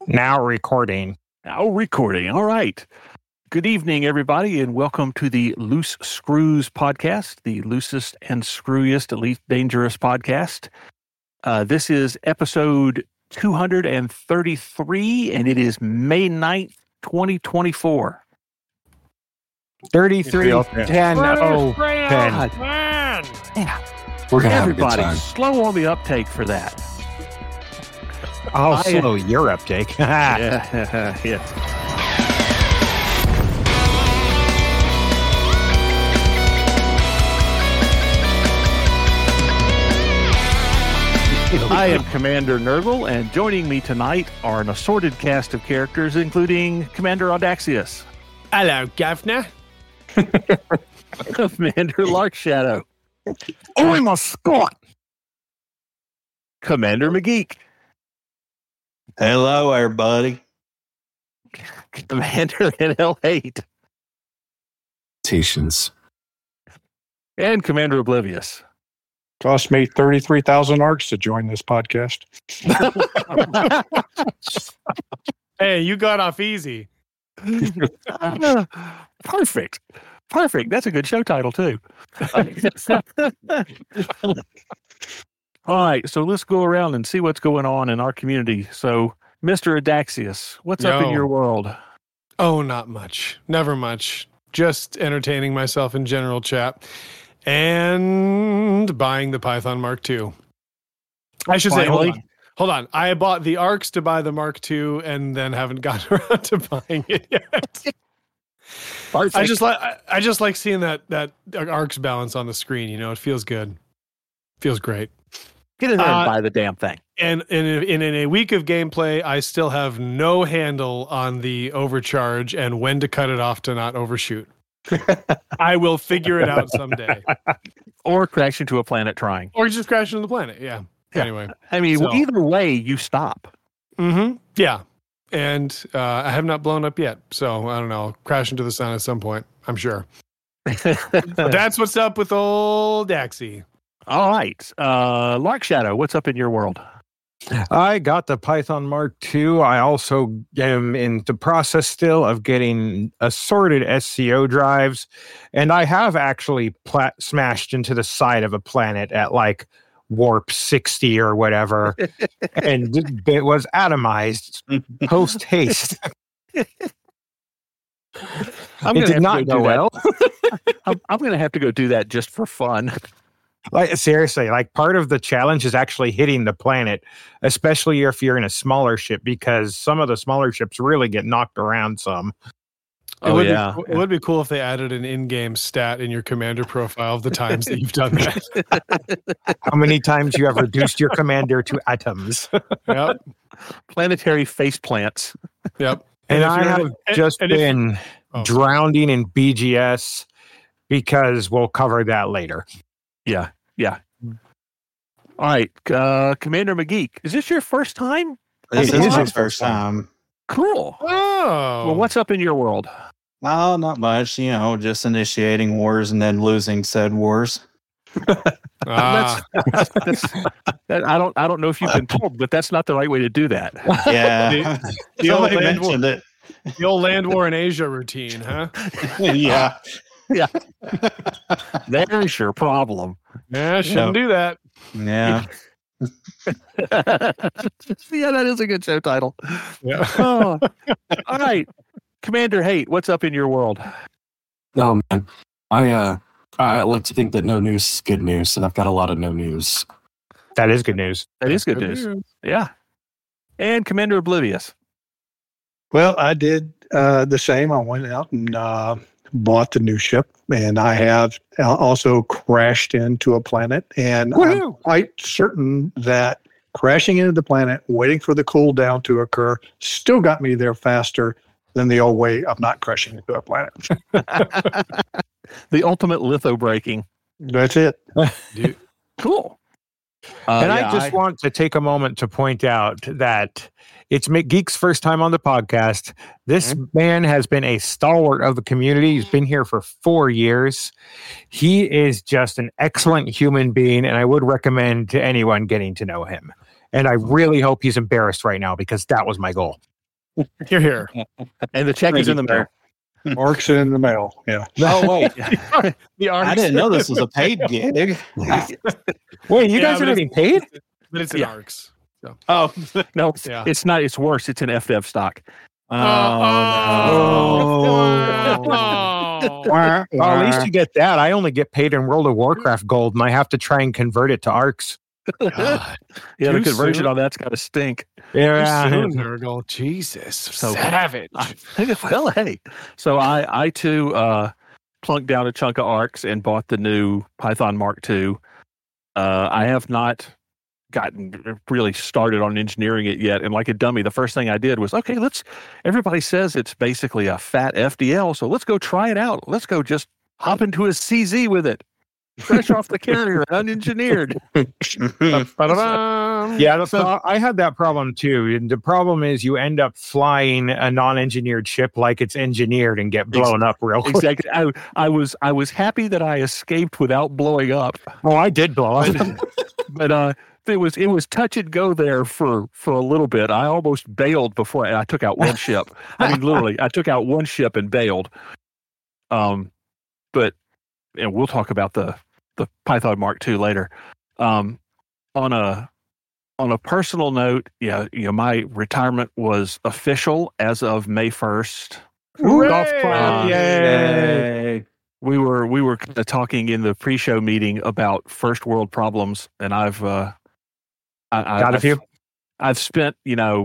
Now recording. Now recording. All right. Good evening, everybody, and welcome to the Loose Screws podcast, the loosest and screwiest, least dangerous podcast. This is episode 233, and it is May 9th, 2024. 33, 10, 10. Man. Yeah. We're going to have a good Everybody, time. slow on the uptake for that. I'll slow your uptake. Yeah. I am Commander Nurgle, and joining me tonight are an assorted cast of characters, including Commander Audaxius. Hello, Governor. Commander Larkshadow. I'm a Scot. Commander McGeek. Hello, everybody. Commander NL8. Tations. And Commander Oblivious. Cost me 33,000 arcs to join this podcast. Hey, you got off easy. Perfect. That's a good show title, too. All right, so let's go around and see what's going on in our community. So, Mr. Audaxius, what's up in your world? Oh, not much. Never much. Just entertaining myself in general chat. And buying the Python Mark II. I should say, hold on. I bought the ARCs to buy the Mark II and then haven't gotten around to buying it yet. Perfect. I just like seeing that ARCs balance on the screen. You know, it feels good. Feels great. Get in there and buy the damn thing. And in a week of gameplay, I still have no handle on the overcharge and when to cut it off to not overshoot. I will figure it out someday. Or crash into a planet trying. Or just crash into the planet, yeah. Anyway. I mean, so- either way, you stop. Mm-hmm. Yeah. And I have not blown up yet. So, I don't know. I'll crash into the sun at some point, I'm sure. That's what's up with old Daxie. All right. Larkshadow, what's up in your world? I got the Python Mark II. I also am in the process still of getting assorted SCO drives. And I have actually smashed into the side of a planet at like warp 60 or whatever. And it was atomized post haste. It did not go well. I'm going to have to go do that just for fun. Like seriously, like part of the challenge is actually hitting the planet, especially if you're in a smaller ship, because some of the smaller ships really get knocked around some. It would be cool if they added an in-game stat in your commander profile of the times that you've done that. How many times you have reduced your commander to atoms? Yep. Planetary face plants. Yep. And I have just been drowning in BGS because we'll cover that later. Yeah. All right, Commander McGeek, is this your first time? This is my first time. Cool. Oh. Well, what's up in your world? Oh, not much. You know, just initiating wars and then losing said wars. That's I don't know if you've been told, but that's not the right way to do that. Yeah. Somebody mentioned it. The old land war in Asia routine, huh? Yeah. Yeah. There's your problem. Yeah, shouldn't do that. Yeah. Yeah, that is a good show title. Yeah. Oh. All right. Commander Hate, what's up in your world? Oh man, I like to think that no news is good news, and I've got a lot of no news. That is good news. That is good news. Yeah. And Commander Oblivious. Well, I did the same. I went out and bought the new ship, and I have also crashed into a planet. And I'm quite certain that crashing into the planet, waiting for the cooldown to occur, still got me there faster than the old way of not crashing into a planet. The ultimate litho breaking. That's it. Cool. And I just want to take a moment to point out that it's McGeek's first time on the podcast. This man has been a stalwart of the community. He's been here for 4 years. He is just an excellent human being, and I would recommend to anyone getting to know him. And I really hope he's embarrassed right now, because that was my goal. Here, here. And the check is in the mail. Mark's in the mail. Yeah. Oh wait, The I arcs. didn't know this was a paid gig. Wait, you Yeah, guys but are getting paid? But it's in Yeah. arcs. Oh, No, Yeah. it's not. It's worse. It's an FDev stock. oh, Well, at least you get that. I only get paid in World of Warcraft gold, and I have to try and convert it to arcs. God. Yeah, the Too conversion soon? on that's got to stink. Yeah. Soon, Nurgle. Jesus. So- Savage. Well, hey. So I too plunked down a chunk of arcs and bought the new Python Mark II. I have not gotten really started on engineering it yet. And like a dummy, the first thing I did was, okay, everybody says it's basically a fat FDL, so let's go try it out. Let's go just hop into a CZ with it. Fresh off the carrier, unengineered. Ba-da-dum. Yeah, I had that problem too. And the problem is you end up flying a non-engineered ship like it's engineered and get blown up real quick. Exactly. I was happy that I escaped without blowing up. Oh, I did blow up. But it was touch and go there for a little bit. I almost bailed before I took out one ship. I mean, literally, I took out one ship and bailed. But and we'll talk about the Python Mark II later. On a personal note, my retirement was official as of May 1st. Golf clap, yay! We were kind of talking in the pre-show meeting about first world problems, and I've got a few. I've spent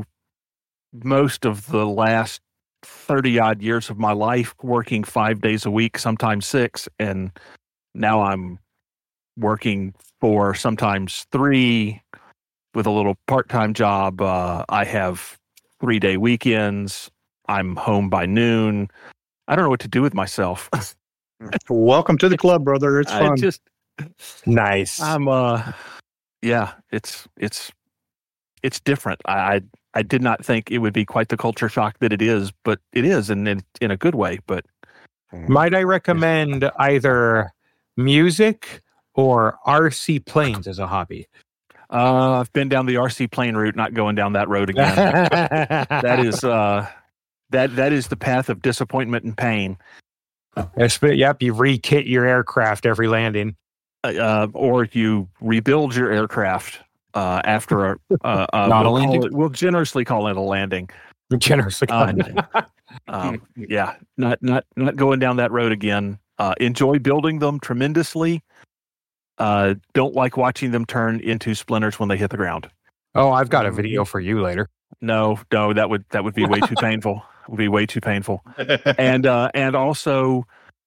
most of the last 30 odd years of my life working 5 days a week, sometimes 6, and now I'm working for sometimes 3 with a little part-time job. I have 3-day weekends. I'm home by noon. I don't know what to do with myself. Welcome to the club, brother. It's fun. Nice. Yeah, it's different. I did not think it would be quite the culture shock that it is, but it is, and in a good way. But might I recommend either music or RC planes as a hobby? I've been down the RC plane route, not going down that road again. That is that is the path of disappointment and pain. Yep, you re-kit your aircraft every landing. Or you rebuild your aircraft after Not a landing? We'll generously call it a landing. Generously. Yeah, not going down that road again. Enjoy building them tremendously. Don't like watching them turn into splinters when they hit the ground. Oh, I've got a video for you later. No, that would be way too painful. It would be way too painful. And also,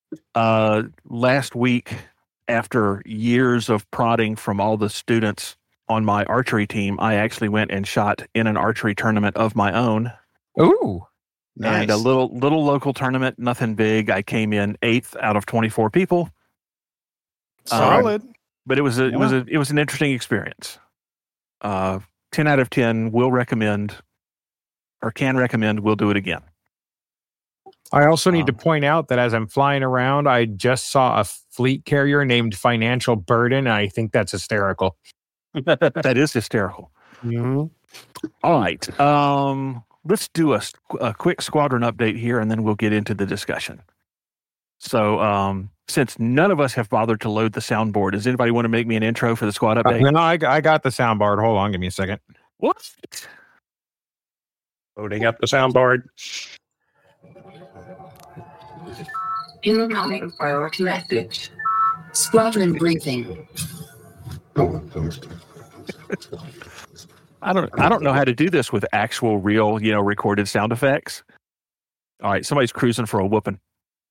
last week, after years of prodding from all the students on my archery team, I actually went and shot in an archery tournament of my own. Ooh, Nice. And a little local tournament, nothing big. I came in 8th out of 24 people. Solid. But it was an interesting experience. 10 out of 10 will recommend, or can recommend. We'll do it again. I also need to point out that as I'm flying around, I just saw a fleet carrier named Financial Burden. And I think that's hysterical. That is hysterical. Mm-hmm. All right. Let's do a quick squadron update here, and then we'll get into the discussion. So, since none of us have bothered to load the soundboard, does anybody want to make me an intro for the squad update? No, I got the soundboard. Hold on, give me a second. What? Loading up the soundboard. Incoming priority message. Squadron briefing. I don't know how to do this with actual real, recorded sound effects. All right, somebody's cruising for a whooping.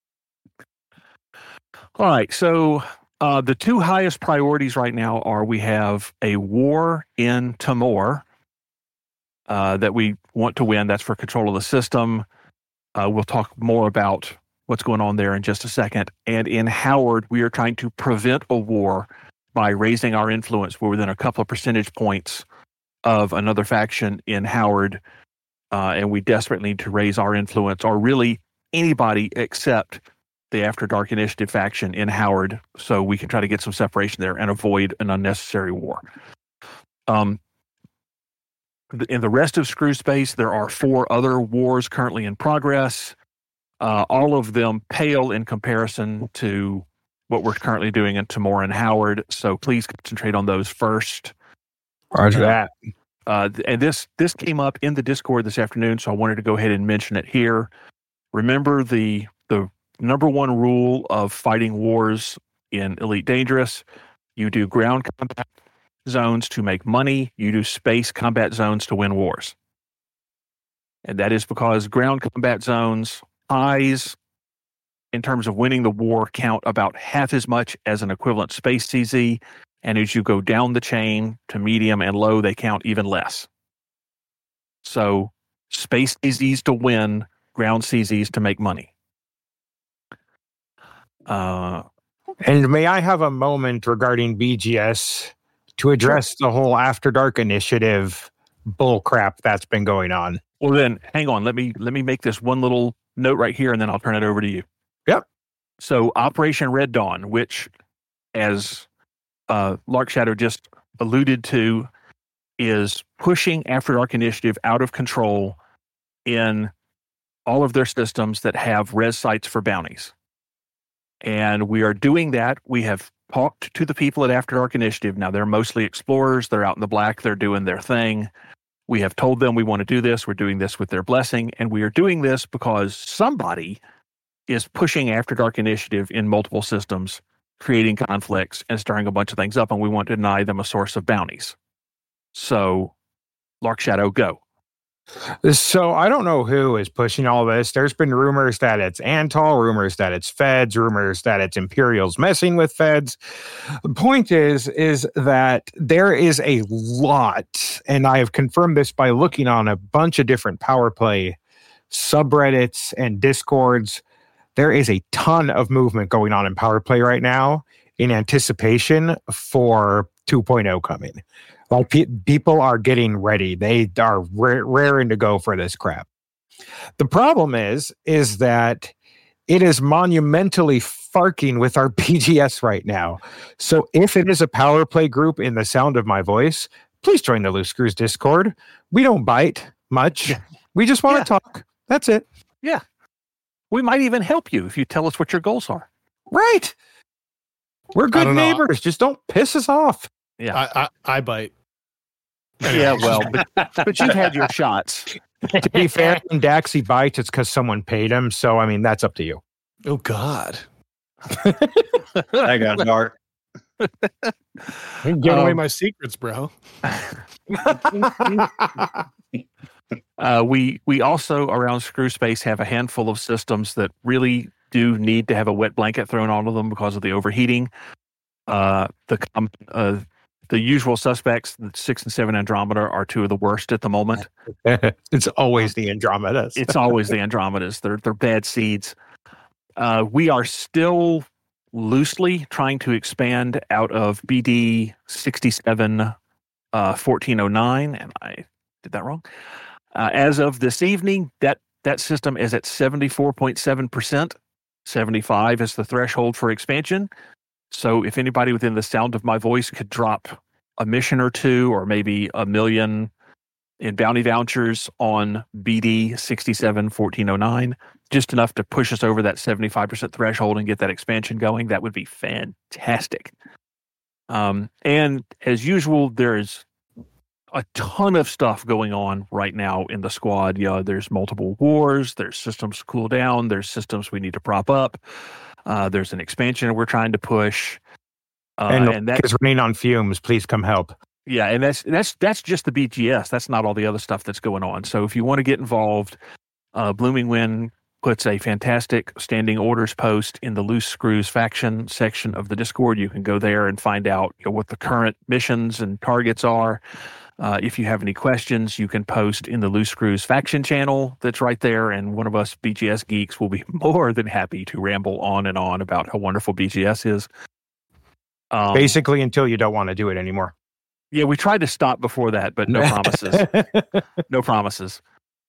All right, so the 2 highest priorities right now are we have a war in Timor that we want to win. That's for control of the system. We'll talk more about what's going on there in just a second. And in Howard, we are trying to prevent a war by raising our influence. We're within a couple of percentage points of another faction in Howard, and we desperately need to raise our influence, or really anybody except the After Dark Initiative faction in Howard, so we can try to get some separation there and avoid an unnecessary war. In the rest of Screw Space, there are 4 other wars currently in progress. All of them pale in comparison to what we're currently doing in Tamora and Howard. So please concentrate on those first. Roger that. And this came up in the Discord this afternoon, so I wanted to go ahead and mention it here. Remember the number one rule of fighting wars in Elite Dangerous: you do ground combat zones to make money, you do space combat zones to win wars. And that is because ground combat zones, highs in terms of winning the war, count about half as much as an equivalent space CZ. And as you go down the chain to medium and low, they count even less. So space CZs to win, ground CZs to make money. And may I have a moment regarding BGS to address the whole After Dark initiative bullcrap that's been going on? Well, then hang on. Let me make this one little note right here, and then I'll turn it over to you. Yep. So Operation Red Dawn, which, as Lark Shadow just alluded to, is pushing After Dark Initiative out of control in all of their systems that have res sites for bounties. And we are doing that. We have talked to the people at After Dark Initiative. Now, they're mostly explorers. They're out in the black. They're doing their thing. We have told them we want to do this. We're doing this with their blessing. And we are doing this because somebody is pushing After Dark Initiative in multiple systems, creating conflicts and stirring a bunch of things up, and we want to deny them a source of bounties. So, Lark Shadow, go. So I don't know who is pushing all this. There's been rumors that it's Antal, rumors that it's Feds, rumors that it's Imperials messing with Feds. The point is that there is a lot, and I have confirmed this by looking on a bunch of different Power Play subreddits and Discords. There is a ton of movement going on in Power Play right now in anticipation for 2.0 coming. Like people are getting ready. They are raring to go for this crap. The problem is that it is monumentally farking with our BGS right now. So if it is a Power Play group in the sound of my voice, please join the Loose Screws Discord. We don't bite much. We just want to talk. That's it. Yeah. We might even help you if you tell us what your goals are. Right. We're good neighbors. Just don't piss us off. Yeah. I bite. Yeah, well, but you've had your shots. To be fair, when Daxi bites, it's because someone paid him. So, I mean, that's up to you. Oh, God. I got dark. I'm giving away my secrets, bro. We also, around Screw Space, have a handful of systems that really do need to have a wet blanket thrown onto them because of the overheating. The usual suspects, the 6 and 7 Andromeda, are 2 of the worst at the moment. It's always the Andromedas. It's always the Andromedas. They're bad seeds. We are still loosely trying to expand out of BD 67 1409, and I did that wrong. As of this evening, that system is at 74.7%. 75 is the threshold for expansion. So if anybody within the sound of my voice could drop a mission or 2, or maybe $1 million in bounty vouchers on BD 67 1409, just enough to push us over that 75% threshold and get that expansion going, that would be fantastic. And as usual, there's a ton of stuff going on right now in the squad. Yeah, there's multiple wars, there's systems to cool down, there's systems we need to prop up. There's an expansion we're trying to push. And that is running on fumes. Please come help. Yeah, and that's just the BGS. That's not all the other stuff that's going on. So if you want to get involved, Blooming Wind puts a fantastic standing orders post in the Loose Screws faction section of the Discord. You can go there and find out what the current missions and targets are. If you have any questions, you can post in the Loose Screws faction channel that's right there, and one of us BGS geeks will be more than happy to ramble on and on about how wonderful BGS is. Basically, until you don't want to do it anymore. Yeah, we tried to stop before that, but no promises. No promises.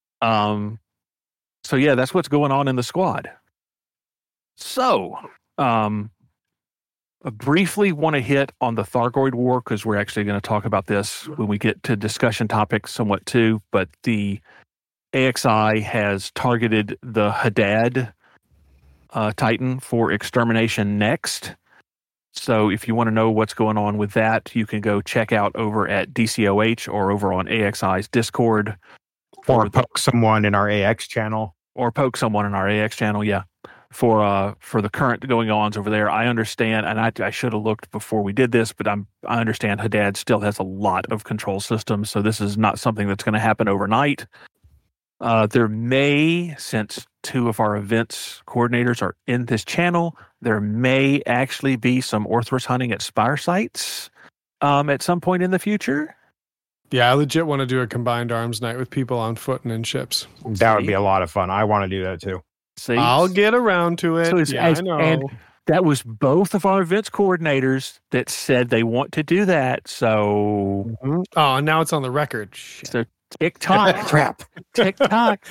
So yeah, that's what's going on in the squad. So, briefly want to hit on the Thargoid War because we're actually going to talk about this when we get to discussion topics somewhat too. But the AXI has targeted the Hadad Titan for extermination next. So if you want to know what's going on with that, you can go check out over at DCOH or over on AXI's Discord. Or poke someone in our AX channel. Yeah. For the current going-ons over there. I understand, and I should have looked before we did this, but I understand Hadad still has a lot of control systems, so this is not something that's going to happen overnight. There may, since two of our events coordinators are in this channel, there may actually be some Orthrus hunting at Spire sites at some point in the future. Yeah, I legit want to do a combined arms night with people on foot and in ships. That would be a lot of fun. I want to do that too. See? I'll get around to it. So I know. And that was both of our events coordinators that said they want to do that. So, Oh, and now it's on the record. so TikTok. Crap. TikTok.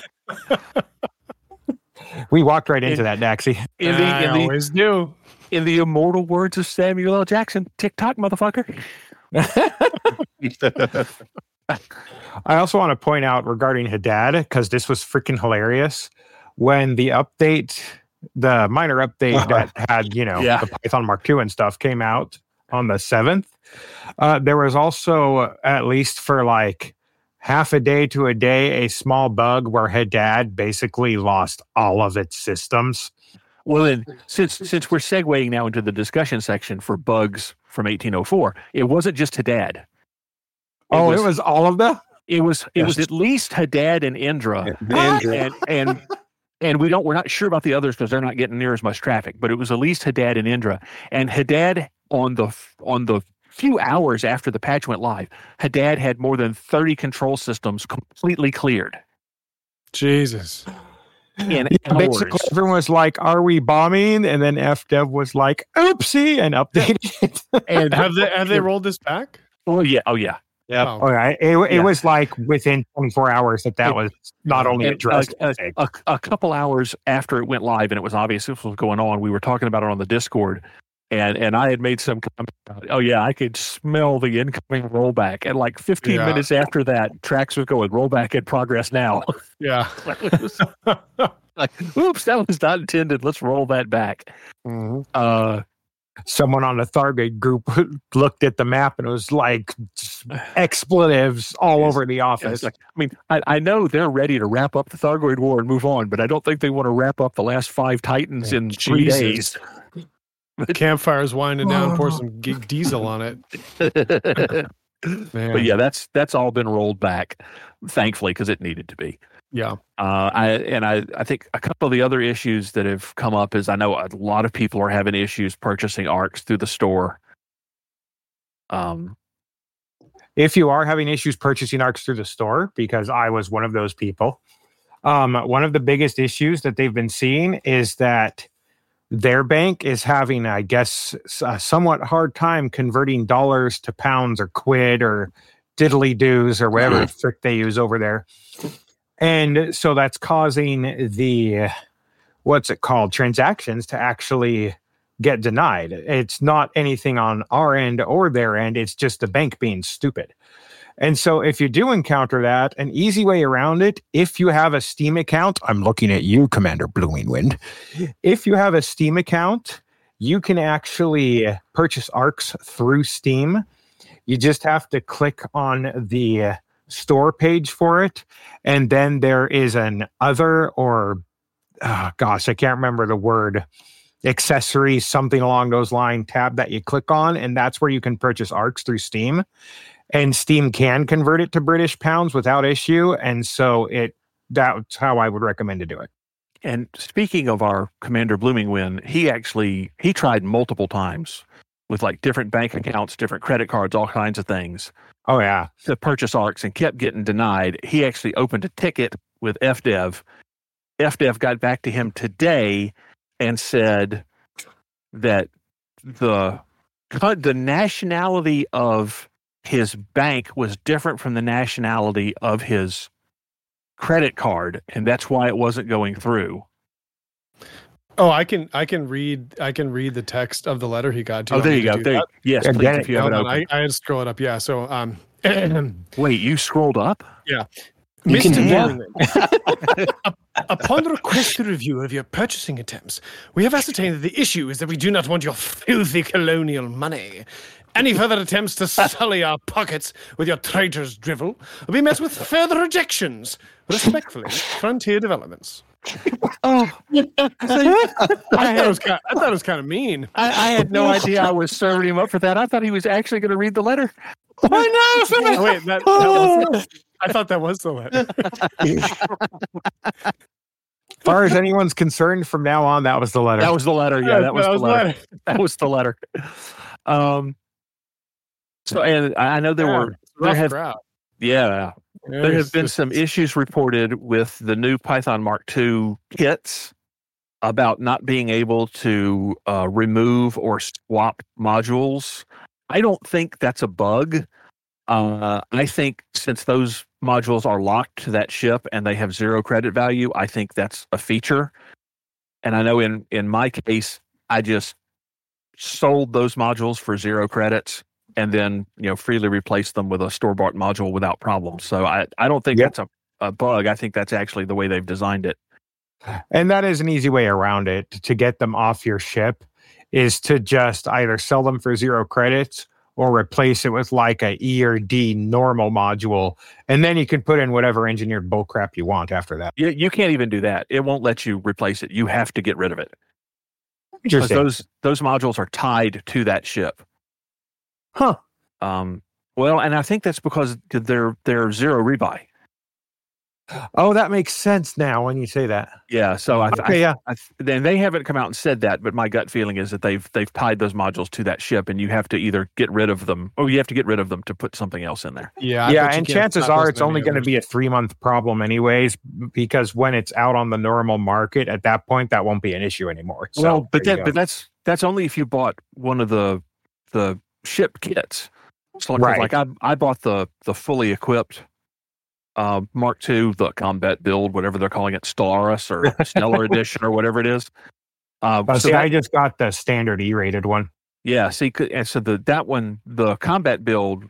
We walked right into that, Daxie. I always do. In the immortal words of Samuel L. Jackson, TikTok, motherfucker. I also want to point out regarding Hadad, because this was freaking hilarious. When the update, the minor update that had, the Python Mark II and stuff came out on the 7th, there was also, at least for like half a day to a day, a small bug where Hadad basically lost all of its systems. Well, then, since we're segueing now into the discussion section for bugs from 1804, it wasn't just Hadad. It was all of them? It was at least Hadad and Indra. And we're not sure about the others because they're not getting near as much traffic, but it was at least Hadad and Indra. And Hadad on the few hours after the patch went live, Hadad had more than 30 control systems completely cleared. Jesus. Basically, everyone was like, "Are we bombing?" And then FDev was like, "Oopsie," and updated it. And have they rolled this back? Oh yeah. Yeah. Oh. Okay. It was like within 24 hours that was not only addressed. A couple hours after it went live and it was obvious this was going on, we were talking about it on the Discord, and I had made some comment about, I could smell the incoming rollback. And like 15 minutes after that, Trax was going, rollback in progress now. Yeah. Like, oops, that was not intended. Let's roll that back. Mm-hmm. Someone on the Thargoid group looked at the map and it was like expletives all over the office. I know they're ready to wrap up the Thargoid War and move on, but I don't think they want to wrap up the last 5 Titans in 3 days. The campfire's winding down, pour some diesel on it. But yeah, that's all been rolled back, thankfully, because it needed to be. Yeah. I think a couple of the other issues that have come up is I know a lot of people are having issues purchasing ARCs through the store. If you are having issues purchasing ARCs through the store, because I was one of those people, one of the biggest issues that they've been seeing is that their bank is having, I guess, a somewhat hard time converting dollars to pounds or quid or diddly doos or whatever trick they use over there. And so that's causing the, transactions to actually get denied. It's not anything on our end or their end. It's just the bank being stupid. And so if you do encounter that, an easy way around it, if you have a Steam account, I'm looking at you, Commander Blooming Wind. If you have a Steam account, you can actually purchase ARCs through Steam. You just have to click on the store page for it. And then there is an other I can't remember the word, accessories, something along those lines tab that you click on. And that's where you can purchase ARCs through Steam. And Steam can convert it to British pounds without issue. And so that's how I would recommend to do it. And speaking of our Commander Blooming Wind, he tried multiple times with like different bank accounts, different credit cards, all kinds of things. Oh, yeah. To purchase ARCs and kept getting denied. He actually opened a ticket with FDev. FDev got back to him today and said that the nationality of his bank was different from the nationality of his credit card, and that's why it wasn't going through. Oh, I can read the text of the letter he got. There you go. Yes, please, if you have it open. I had to scroll it up. Yeah. So wait, you scrolled up? Yeah. You can Mr. Upon the requested review of your purchasing attempts, we have ascertained that the issue is that we do not want your filthy colonial money. Any further attempts to sully our pockets with your traitor's drivel will be met with further rejections. Respectfully, Frontier Developments. Oh, I thought it was kind of mean. I had no idea I was serving him up for that. I thought he was actually going to read the letter. I know. Wait, that was, I thought that was the letter. As far as anyone's concerned, from now on, that was the letter. That was the letter. Yeah, that was the letter. That was the letter. So, and I know there have been some issues reported with the new Python Mark II kits about not being able to remove or swap modules. I don't think that's a bug. I think since those modules are locked to that ship and they have 0 credit value, I think that's a feature. And I know in my case, I just sold those modules for 0 credits and then freely replaced them with a store-bought module without problem. So I don't think that's a bug. I think that's actually the way they've designed it. And that is an easy way around it to get them off your ship, is to just either sell them for 0 credits or replace it with like a E or D normal module. And then you can put in whatever engineered bullcrap you want after that. You can't even do that. It won't let you replace it. You have to get rid of it. Interesting. Because those modules are tied to that ship. Huh. Well, and I think that's because they're 0 rebuy. Oh, that makes sense now when you say that. Yeah. So then they haven't come out and said that, but my gut feeling is that they've tied those modules to that ship, and you have to either get rid of them, or you have to get rid of them to put something else in there. Yeah. And chances are it's only going to be a 3-month problem anyways, because when it's out on the normal market, at that point, that won't be an issue anymore. So, well, but that's only if you bought one of the ship kits. So like I bought the fully equipped Mark II, the combat build, whatever they're calling it, Stellaris or Stellar Edition or whatever it is. I just got the standard E-rated one. Yeah, see, and so that one, the combat build,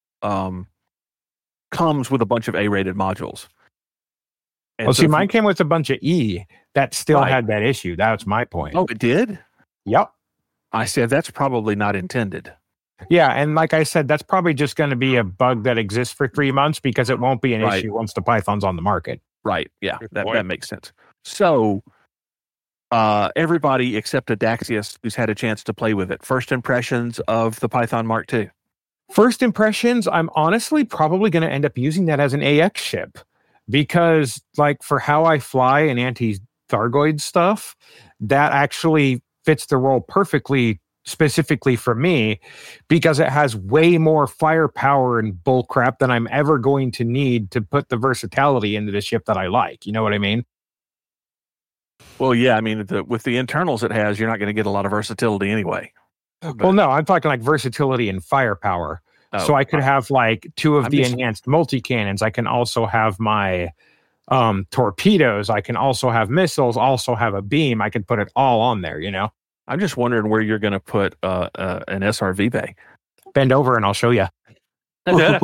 comes with a bunch of A-rated modules. And mine came with a bunch of E that still had that issue. That's my point. Oh, it did? Yep. I said that's probably not intended. Yeah, and like I said, that's probably just going to be a bug that exists for 3 months because it won't be an issue once the Python's on the market. Right, yeah, that makes sense. So, everybody except Adaxius who's had a chance to play with it. First impressions of the Python Mark II? First impressions, I'm honestly probably going to end up using that as an AX ship because, like, for how I fly and anti-Thargoid stuff, that actually fits the role perfectly, specifically for me, because it has way more firepower and bullcrap than I'm ever going to need to put the versatility into the ship that I like. You know what I mean? Well, yeah. I mean, with the internals it has, you're not going to get a lot of versatility anyway. Well, no, I'm talking like versatility and firepower. So I could have like 2 of the enhanced multi-cannons. I can also have my torpedoes. I can also have missiles, also have a beam. I can put it all on there, I'm just wondering where you're going to put an SRV bay. Bend over and I'll show you. Wow.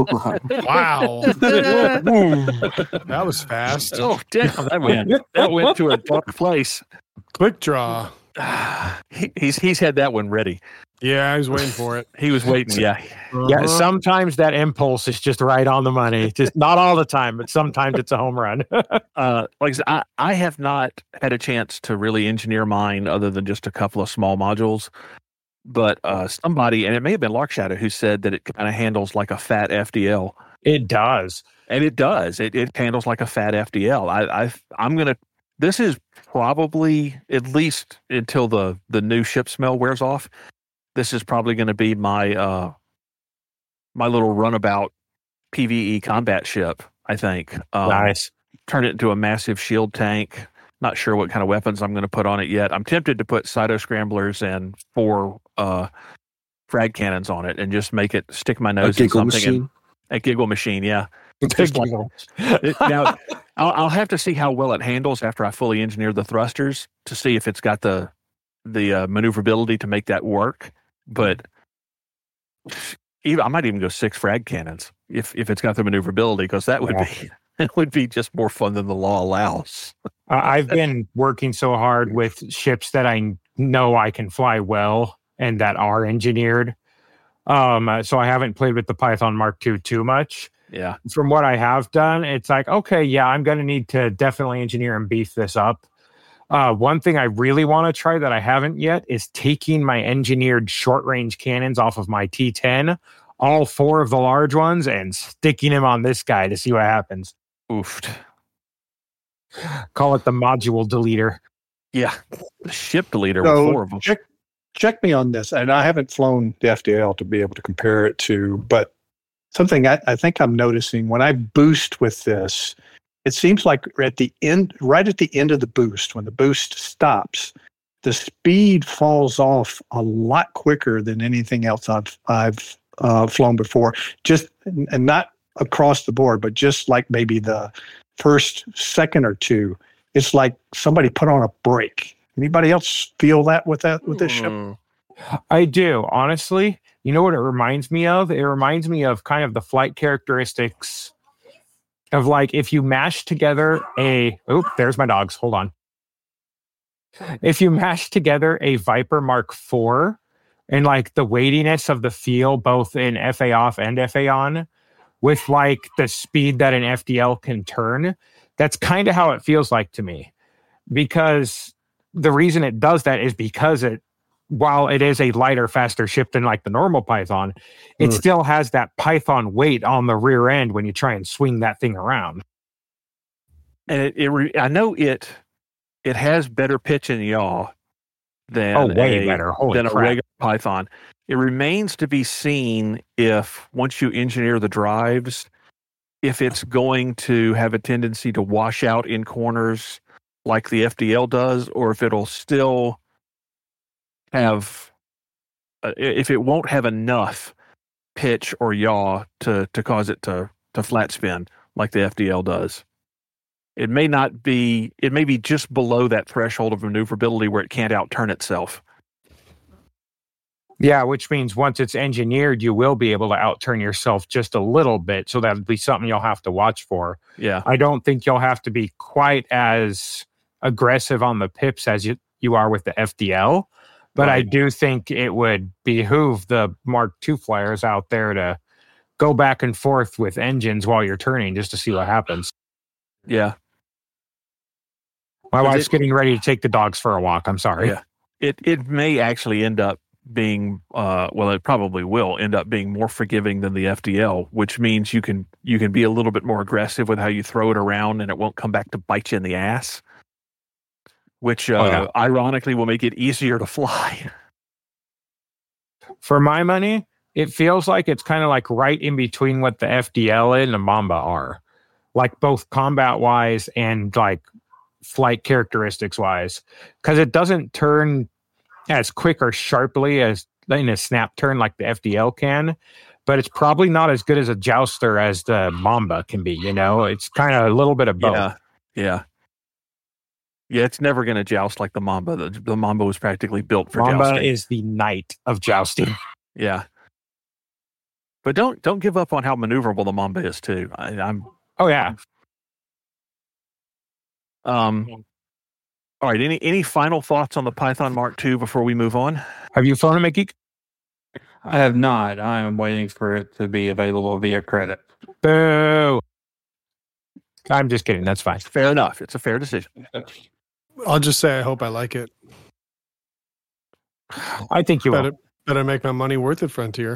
That was fast. Oh, damn. That went to a dark place. Quick draw. He's had that one ready. Yeah, I was waiting for it. He was waiting, yeah. Yeah, sometimes that impulse is just right on the money. Just not all the time, but sometimes it's a home run. Like I said, I have not had a chance to really engineer mine other than just a couple of small modules. But somebody, and it may have been Lark Shadow, who said that it kind of handles like a fat FDL. It does. And it does. It handles like a fat FDL. I'm going to, this is probably, at least until the new ship smell wears off, this is probably going to be my my little runabout PvE combat ship, I think. Nice. Turn it into a massive shield tank. Not sure what kind of weapons I'm going to put on it yet. I'm tempted to put Cyto Scramblers and 4 frag cannons on it and just make it stick my nose in something. A giggle machine, yeah. Now, I'll have to see how well it handles after I fully engineer the thrusters to see if it's got the maneuverability to make that work. But I might even go 6 frag cannons if it's got the maneuverability, because that would be it would be just more fun than the law allows. I've been working so hard with ships that I know I can fly well and that are engineered. So I haven't played with the Python Mark II too much. Yeah. From what I have done, it's like, okay, yeah, I'm going to need to definitely engineer and beef this up. One thing I really want to try that I haven't yet is taking my engineered short-range cannons off of my T10, all 4 of the large ones, and sticking them on this guy to see what happens. Oofed. Call it the module deleter. Yeah. The ship deleter So with 4 of them. check me on this, and I haven't flown the FDL to be able to compare it to, but something I think I'm noticing when I boost with this, it seems like right at the end of the boost, when the boost stops, the speed falls off a lot quicker than anything else I've flown before. Just and not across the board, but just like maybe the first second or two, it's like somebody put on a brake. Anybody else feel that with this ship? I do, honestly. You know what it reminds me of? It reminds me of kind of the flight characteristics of, like, if you mash together there's my dogs. Hold on. If you mash together a Viper Mark IV and, like, the weightiness of the feel, both in FA off and FA on, with, like, the speed that an FDL can turn, that's kind of how it feels like to me. Because the reason it does that is because while it is a lighter, faster ship than like the normal Python, it still has that Python weight on the rear end when you try and swing that thing around. And I know it has better pitch and yaw than way better. Holy than crap. a regular Python. It remains to be seen if, once you engineer the drives, if it's going to have a tendency to wash out in corners like the FDL does, or if it'll still have, if it won't have enough pitch or yaw to cause it to flat spin like the FDL does. It may be just below that threshold of maneuverability where it can't outturn itself. Yeah, which means once it's engineered, you will be able to outturn yourself just a little bit. So that would be something you'll have to watch for. Yeah. I don't think you'll have to be quite as aggressive on the pips as you are with the FDL. But right. I do think it would behoove the Mark II flyers out there to go back and forth with engines while you're turning just to see what happens. Yeah. My wife's getting ready to take the dogs for a walk. I'm sorry. Yeah. It may actually end up being, it probably will end up being more forgiving than the FDL, which means you can be a little bit more aggressive with how you throw it around and it won't come back to bite you in the ass. Which ironically will make it easier to fly. For my money, it feels like it's kind of like right in between what the FDL and the Mamba are. Like both combat-wise and like flight characteristics-wise. Because it doesn't turn as quick or sharply as in a snap turn like the FDL can. But it's probably not as good as a jouster as the Mamba can be, you know? It's kind of a little bit of both. Yeah. Yeah, it's never going to joust like the Mamba. The Mamba was practically built for Mamba jousting. Is the knight of jousting. Yeah, but don't give up on how maneuverable the Mamba is too. Oh yeah. All right. Any final thoughts on the Python Mark II before we move on? Have you flown a Geek? I have not. I am waiting for it to be available via credit. Boo! I'm just kidding. That's fine. Fair enough. It's a fair decision. I'll just say I hope I like it. I think you will. Better make my money worth it, Frontier.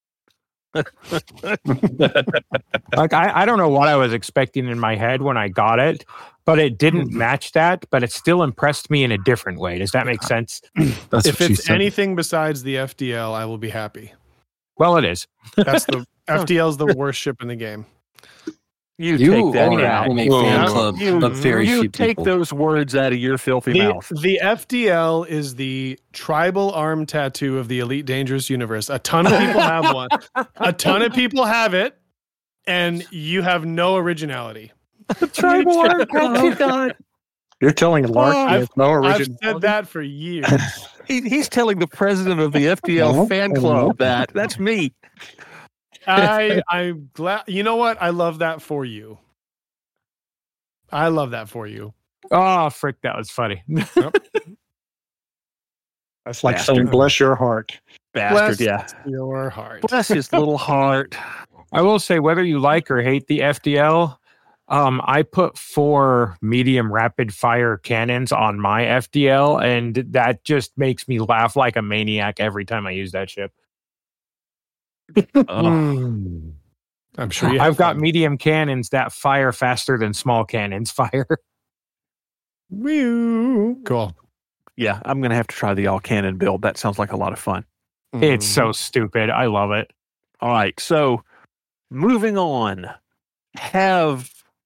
Like I don't know what I was expecting in my head when I got it, but it didn't match that, but it still impressed me in a different way. Does that make sense? If it's anything besides the FDL, I will be happy. Well, it is. That's the FDL is the worst ship in the game. You take that out in a fan club of very few people. You take those words out of your filthy mouth. The FDL is the tribal arm tattoo of the Elite Dangerous universe. A ton of people have one. A ton of people have it, and you have no originality. Tribal archive. You're telling Lark he has no I've originality? said that for years. He's telling the president of the FDL fan club that. That's me. I'm glad. You know what? I love that for you. I love that for you. Oh, frick, that was funny. That's like Bastard. saying, bless your heart. Bastard, Bless yeah. your heart. Bless his little heart. I will say, whether you like or hate the FDL, I put 4 medium rapid fire cannons on my FDL, and that just makes me laugh like a maniac every time I use that ship. Oh, I'm sure you I've got fun. medium cannons that fire faster than small cannons fire. Cool. yeah, I'm going to have to try the all cannon build. That sounds like a lot of fun. It's so stupid. I love it. All right, so moving on. Have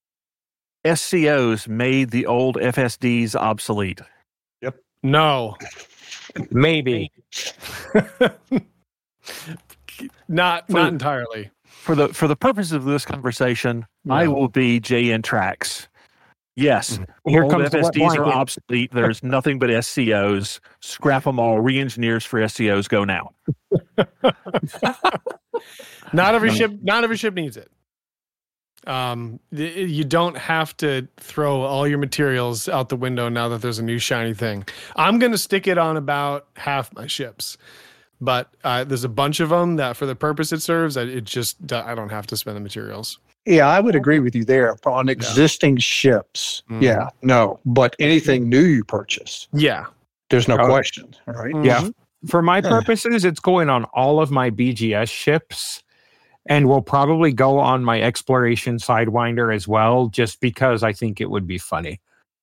SCOs made the old FSDs obsolete? No. Maybe. Not entirely. For the purposes of this conversation, I No. will be JN Tracks. Yes, Here old comes the wet FSDs are blanket. obsolete. There's nothing but SCOs. Scrap them all. Re-engineers for SCOs. Go now. Not every ship needs it. You don't have to throw all your materials out the window now that there's a new shiny thing. I'm going to stick it on about half my ships, but there's a bunch of them that for the purpose it serves, I don't have to spend the materials. Yeah, I would agree with you there. On existing ships, yeah, no. But anything new you purchase, Yeah. there's no Oh. question, right? Yeah. For my purposes, it's going on all of my BGS ships and will probably go on my exploration Sidewinder as well, just because I think it would be funny.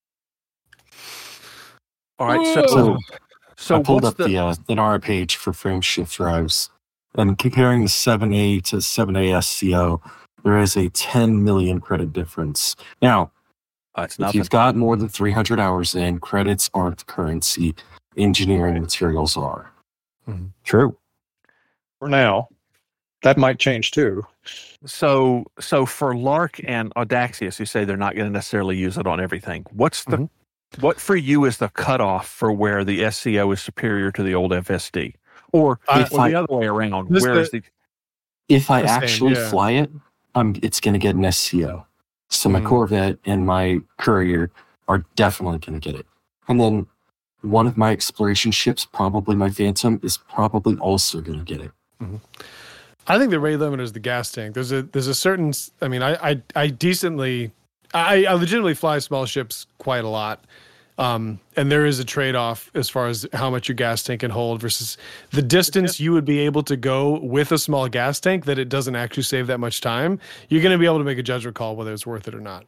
All right. So I pulled what's up the NR page for frame shift drives, and comparing the 7A to 7A SCO, there is a 10 million credit difference. Now, it's if nothing. you've got more than 300 hours in, credits aren't the currency. Engineering materials are. True. For now, that might change too. So for Lark and Audaxius, you say they're not going to necessarily use it on everything. What's the what for you is the cutoff for where the SCO is superior to the old FSD, or the other way around? Where is the If I The same, actually yeah. fly it, it's going to get an SCO. So my Corvette and my Courier are definitely going to get it. And then one of my exploration ships, probably my Phantom, is probably also going to get it. I think the rate limiter is the gas tank. There's a certain. I mean, I legitimately fly small ships quite a lot, and there is a trade off as far as how much your gas tank can hold versus the distance you would be able to go with a small gas tank. That it doesn't actually save that much time. You're going to be able to make a judgment call whether it's worth it or not.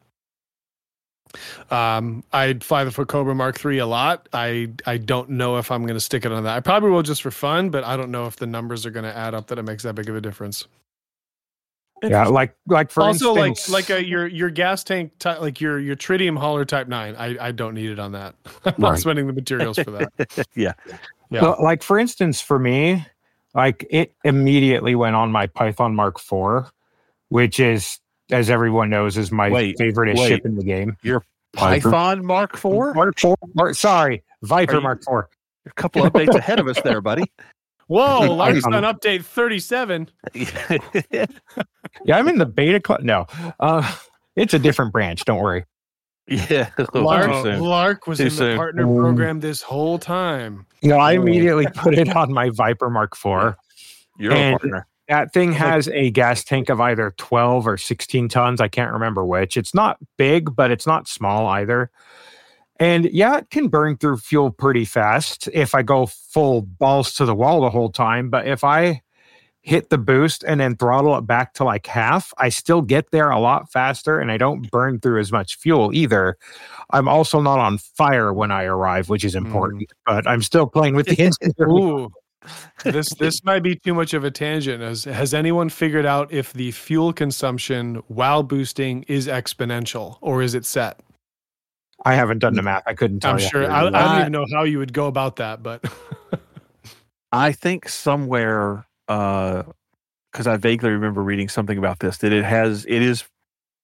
I'd fly the Cobra Mark III a lot. I don't know if I'm going to stick it on that. I probably will just for fun, but I don't know if the numbers are going to add up that it makes that big of a difference. Yeah, like for Also, instance, your gas tank, like your tritium hauler Type 9. I don't need it on that. I'm not Right. spending the materials for that. yeah. So, like for instance, for me, like it immediately went on my Python Mark IV, which is, as everyone knows, is my favorite wait. ship in the game. Your Python Mark IV? Mark IV. Sorry, Viper Mark IV. You're a couple updates ahead of us there, buddy. Whoa, Lark's on update 37. Yeah, I'm in the beta club. No, it's a different branch. Don't worry. Yeah, Lark was Too in the soon. partner program this whole time. No, I immediately put it on my Viper Mark IV. You're a And partner. That thing has a gas tank of either 12 or 16 tons. I can't remember which. It's not big, but it's not small either. And yeah, it can burn through fuel pretty fast if I go full balls to the wall the whole time. But if I hit the boost and then throttle it back to like half, I still get there a lot faster and I don't burn through as much fuel either. I'm also not on fire when I arrive, which is important, but I'm still playing with the engine. Ooh. This might be too much of a tangent. Has anyone figured out if the fuel consumption while boosting is exponential or is it set? I haven't done the math. I couldn't tell I'm you. sure. I don't even know how you would go about that, but I think somewhere, because I vaguely remember reading something about this, that it is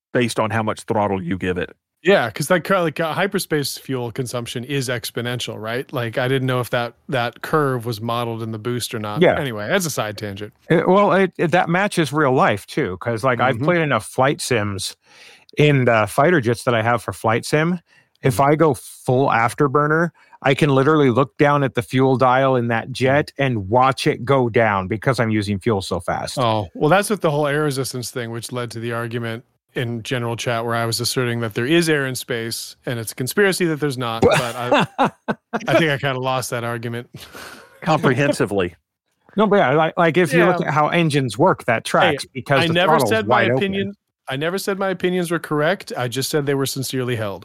based on how much throttle you give it. Yeah, because hyperspace fuel consumption is exponential, right? Like I didn't know if that curve was modeled in the boost or not. Yeah. Anyway, that's a side tangent. That matches real life too, because I've played enough flight sims in the fighter jets that I have for flight sim. If I go full afterburner, I can literally look down at the fuel dial in that jet and watch it go down because I'm using fuel so fast. Oh, well, that's with the whole air resistance thing, which led to the argument in general chat where I was asserting that there is air in space and it's a conspiracy that there's not. But I think I kind of lost that argument comprehensively. No, but yeah, like if you look at how engines work, that tracks because I the never said my wide opinion. Open. I never said my opinions were correct. I just said they were sincerely held.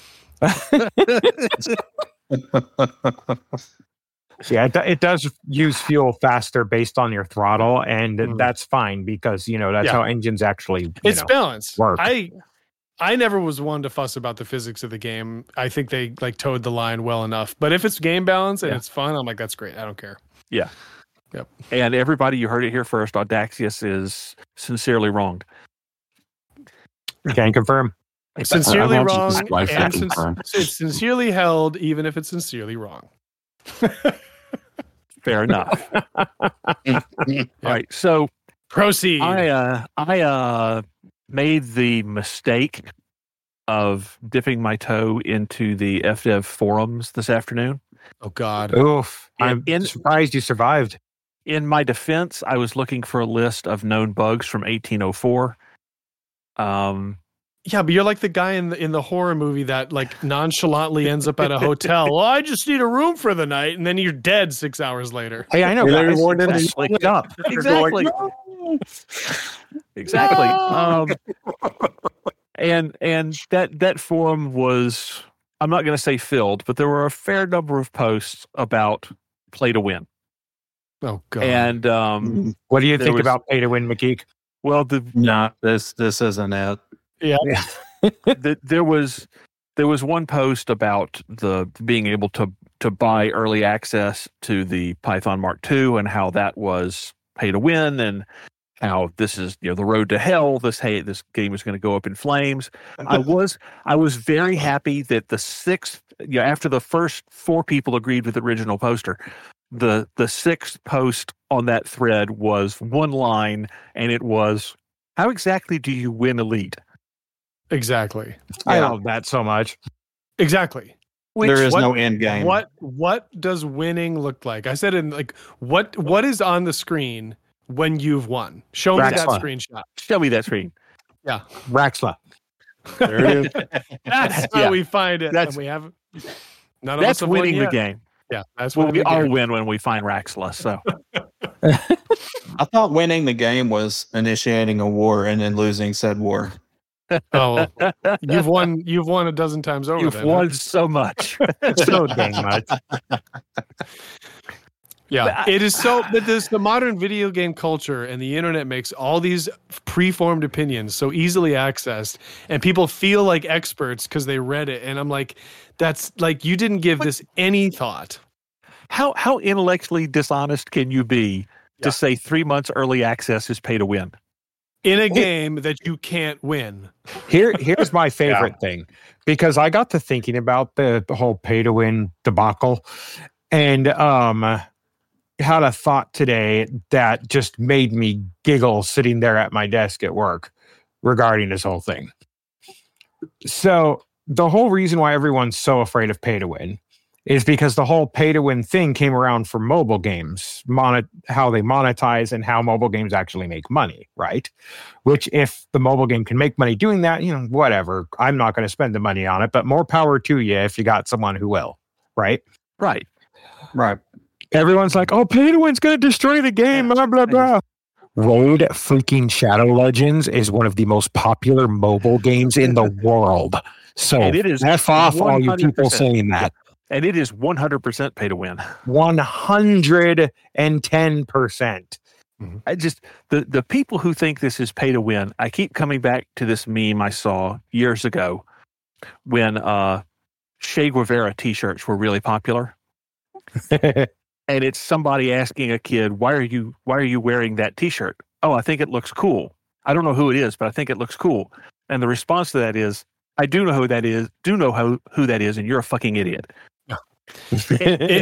Yeah, it does use fuel faster based on your throttle, and that's fine because that's how engines actually balanced. Work. I never was one to fuss about the physics of the game. I think they towed the line well enough. But if it's game balance and it's fun, I'm like, that's great. I don't care. Yeah. Yep. And everybody, you heard it here first. Audacious is sincerely wronged. Can confirm. Sincerely wrong, and it's sincerely held, even if it's sincerely wrong. Fair enough. All right, so proceed. I made the mistake of dipping my toe into the FDev forums this afternoon. Oh God! Oof! I'm surprised you survived. In my defense, I was looking for a list of known bugs from 1804. Yeah, but you're like the guy in the horror movie that nonchalantly ends up at a hotel. Well, I just need a room for the night, and then you're dead 6 hours later. Hey, I know. Exactly. Exactly. And that forum was, I'm not going to say filled, but there were a fair number of posts about play to win. Oh God! And what do you think about pay to win, McGeek? Well, this isn't it. Yeah. There was one post about the being able to buy early access to the Python Mark II and how that was pay to win and how this is the road to hell. This game is going to go up in flames. I was very happy that the sixth after the first 4 people agreed with the original poster, the sixth post on that thread was one line, and it was, how exactly do you win Elite? Exactly. I love that so much. Exactly. There is no end game. What does winning look like? I said what is on the screen when you've won? Show me that screenshot. Show me that screen. Yeah. Raxla. There it is. That's how we find it. And we have none of us have winning won the game. Yeah. That's what we all win when we find Raxla. So I thought winning the game was initiating a war and then losing said war. Oh, you've won a dozen times over. You've won so much, so dang much. Yeah, it is so. But the modern video game culture and the internet makes all these preformed opinions so easily accessed, and people feel like experts because they read it. And I'm like, that's like you didn't give this any thought. How intellectually dishonest can you be to say 3 months early access is pay to win? In a game that you can't win. Here's my favorite thing, because I got to thinking about the whole pay to win debacle, and had a thought today that just made me giggle sitting there at my desk at work regarding this whole thing. So the whole reason why everyone's so afraid of pay to win is because the whole pay to win thing came around for mobile games, how they monetize and how mobile games actually make money, right? Which if the mobile game can make money doing that, whatever, I'm not going to spend the money on it, but more power to you if you got someone who will, right? Right. Everyone's like, oh, pay to win's going to destroy the game, blah, blah, blah. Road freaking Shadow Legends is one of the most popular mobile games in the world. So F off all you people saying that. And it is 100% pay to win. 110%. I just the people who think this is pay to win, I keep coming back to this meme I saw years ago when Che Guevara t-shirts were really popular. And it's somebody asking a kid, why are you wearing that t-shirt? Oh, I think it looks cool. I don't know who it is, but I think it looks cool. And the response to that is, I do know who that is, who that is, and you're a fucking idiot. This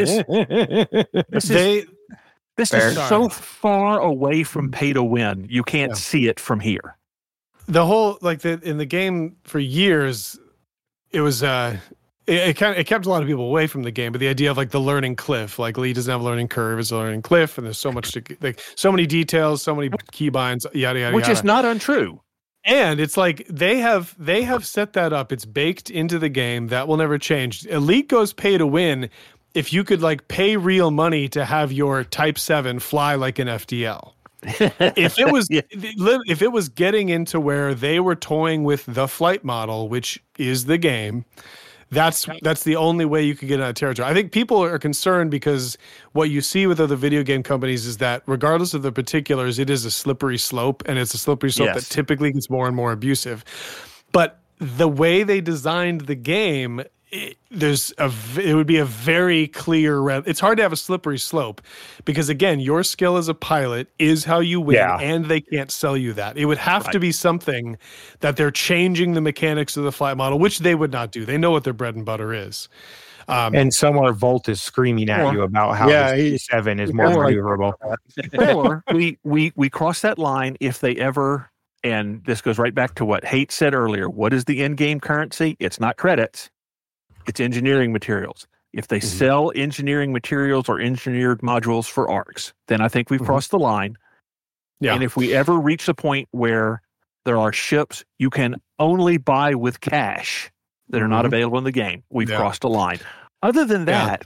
is so far away from pay to win. You can't see it from here. The whole in the game for years, it was it kept a lot of people away from the game. But the idea of the learning cliff, Lee doesn't have a learning curve, it's a learning cliff, and there's so much so many details, so many keybinds, yada yada. Which is not untrue. And it's they have set that up. It's baked into the game. That will never change. Elite goes pay to win. If you could pay real money to have your Type 7 fly like an FDL. If it was getting into where they were toying with the flight model, which is the game, that's the only way you could get out of territory. I think people are concerned because what you see with other video game companies is that regardless of the particulars, it is a slippery slope, and it's a slippery slope that typically gets more and more abusive. But the way they designed the game, it would be a very clear it's hard to have a slippery slope because again, your skill as a pilot is how you win, and they can't sell you that. It would have to be something that they're changing the mechanics of the flight model, which they would not do. They know what their bread and butter is. And somewhere Volt is screaming at you about how E7 is more maneuverable. Or we cross that line if they ever, and this goes right back to what Haight said earlier. What is the in-game currency? It's not credits. It's engineering materials. If they sell engineering materials or engineered modules for ARCs, then I think we've crossed the line. Yeah. And if we ever reach the point where there are ships you can only buy with cash that are not available in the game, we've crossed a line. Other than that,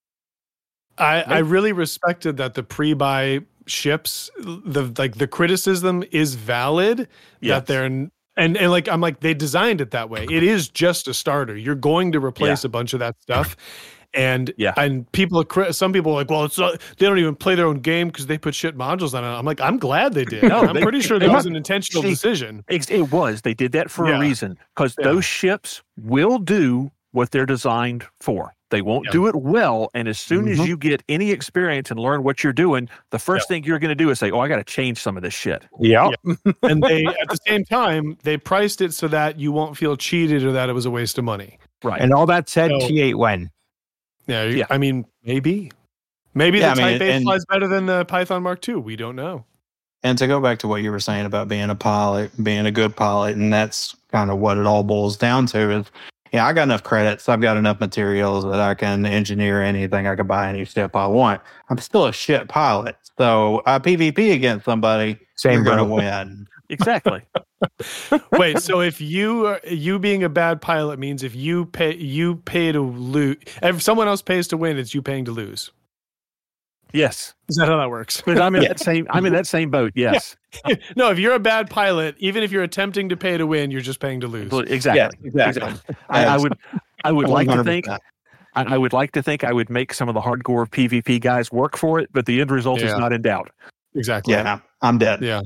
I really respected that the pre-buy ships, the criticism is valid that they're. And I'm they designed it that way. It is just a starter. You're going to replace a bunch of that stuff. And people, some people are well, it's not, they don't even play their own game because they put shit modules on it. I'm I'm glad they did. No, I'm pretty sure that was an intentional decision. It was. They did that for a reason because those ships will do what they're designed for. They won't do it well. And as soon as you get any experience and learn what you're doing, the first thing you're going to do is say, I got to change some of this shit. Yeah. And they, at the same time, they priced it so that you won't feel cheated or that it was a waste of money. Right. And all that said, T8 when? Yeah. I mean, maybe the Type 8 flies better than the Python Mark II. We don't know. And to go back to what you were saying about being a pilot, being a good pilot, and that's kind of what it all boils down to is, I got enough credits. I've got enough materials that I can engineer anything. I can buy any ship I want. I'm still a shit pilot. So I PvP against somebody, you're going to win. Exactly. Wait, so if you being a bad pilot means if you pay to lose, if someone else pays to win, it's you paying to lose. Yes. Is that how that works? But I'm in that same boat. Yes. No, if you're a bad pilot, even if you're attempting to pay to win, you're just paying to lose. Exactly. I would like to think. I would like to think I would make some of the hardcore PvP guys work for it, but the end result is not in doubt. Exactly. Yeah, I'm dead. Yeah.